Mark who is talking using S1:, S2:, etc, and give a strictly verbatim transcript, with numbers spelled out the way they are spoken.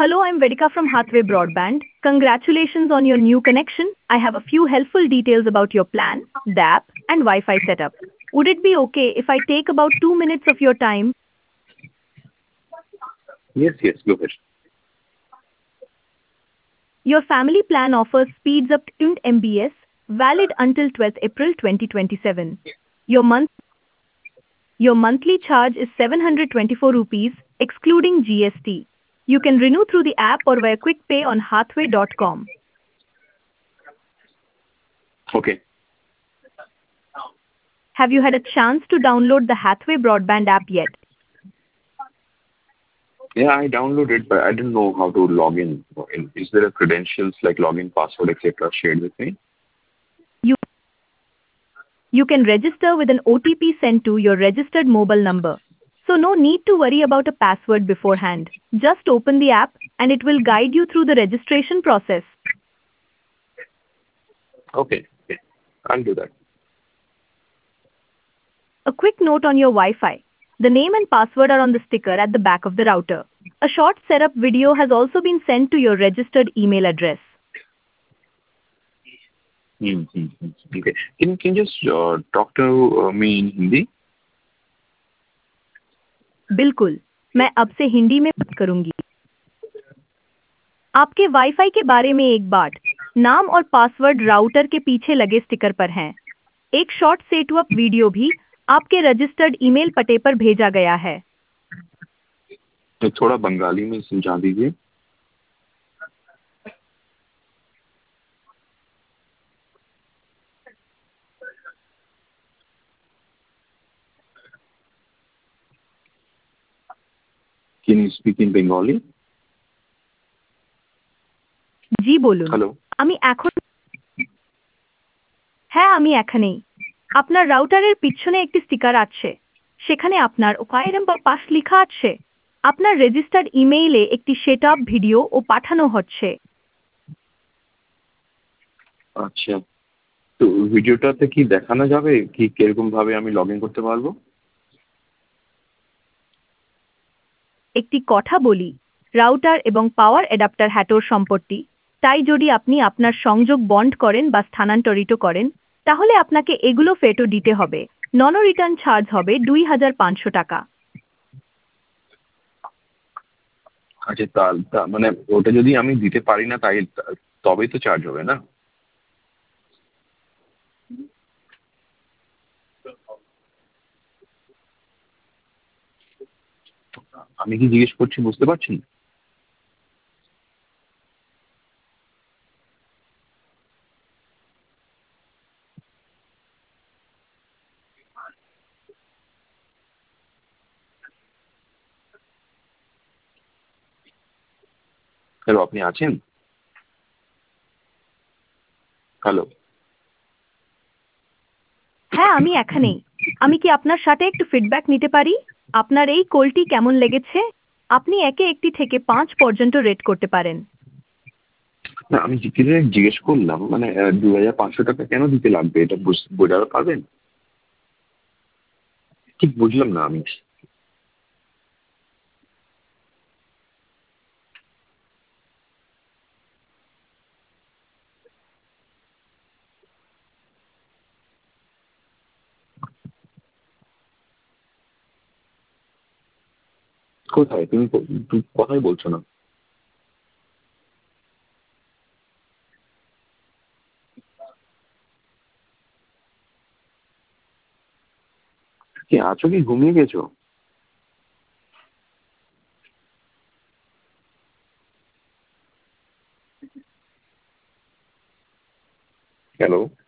S1: Hello, I'm Vedika from Hathway Broadband. Congratulations on your new connection. I have a few helpful details about your plan, the app, and Wi-Fi setup. Would it be okay if I take about two minutes of your time?
S2: Yes, yes, go ahead.
S1: Your family plan offers speeds up to two M B S, valid until twelfth April twenty twenty-seven. Your month your monthly charge is seven hundred twenty-four rupees, excluding G S T. You can renew through the app or via quick pay on hathway dot com.
S2: Okay.
S1: Have you had a chance to download the Hathway Broadband app yet?
S2: Yeah, I downloaded, but I didn't know how to log in. Is there a credentials like login, password, et cetera shared with me?
S1: You You can register with an O T P sent to your registered mobile number. So no need to worry about a password beforehand. Just open the app and it will guide you through the registration process.
S2: Okay, okay. I'll do that.
S1: A quick note on your Wi-Fi. The name and password are on the sticker at the back of the router. A short setup video has also been sent to your registered email address.
S2: Hmm, hmm, hmm. Okay. Can can you just uh, talk to uh, me in Hindi?
S1: बिल्कुल, मैं अब से हिंदी में बात करूंगी। आपके wifi के बारे में एक बात, नाम और पासवर्ड राउटर के पीछे लगे स्टिकर पर हैं। एक शॉर्ट सेटअप वीडियो भी आपके रजिस्टर्ड ईमेल पते पर भेजा गया है।
S2: तो थोड़ा बंगाली में समझा दीजिए। Can you speak in Bengali?
S1: জি বলুন।
S2: Hello.
S1: আমি এখন হ্যাঁ আমি এখানেই। আপনার রাউটারের পিছনে একটি স্টিকার আছে। সেখানে আপনার ওয়াই নাম্বার পাস লেখা আছে। আপনার রেজিস্টার্ড ইমেইলে একটি সেটআপ ভিডিও ও পাঠানো হচ্ছে।
S2: আচ্ছা, তো ভিডিওটাতে কি দেখানো যাবে কি কিরকম ভাবে আমি লগ ইন করতে পারবো?
S1: একটি কথা বলি, রাউটার এবং পাওয়ার অ্যাডাপ্টার হ্যাটোর সম্পত্তি, তাই যদি আপনি আপনার সংযোগ বন্ধ করেন বা স্থানান্তরিত করেন, তাহলে আপনাকে এগুলো ফেরত দিতে হবে। নন রিটার্ন চার্জ হবে দুই হাজার পাঁচশো টাকা।
S2: আচ্ছা, তা তা মানে ওটা যদি আমি দিতে পারি না তাই তবেই তো চার্জ হবে না? আমি কি জিজ্ঞেস করছি বুঝতে পারছেন? হ্যালো, আপনি আছেন? হ্যালো।
S1: হ্যাঁ আমি এখানেই। আমি কি আপনার সাথে একটু ফিডব্যাক নিতে পারি? আপনার এই কলটি কেমন লেগেছে? আপনি একে একটি থেকে পাঁচ পর্যন্ত রেট করতে পারেন।
S2: না, আমি জিজ্ঞেস জিজ্ঞেস করলাম মানে দু হাজার পাঁচশো টাকা কেন দিতে লাগবে এটা বুঝ- বোঝাতে পারবেন? ঠিক বুঝলাম না আমি। কোথায় তুমি ক- তুমি কথাই বলছো না? কি আছো কি ঘুমিয়ে গেছো? হ্যালো।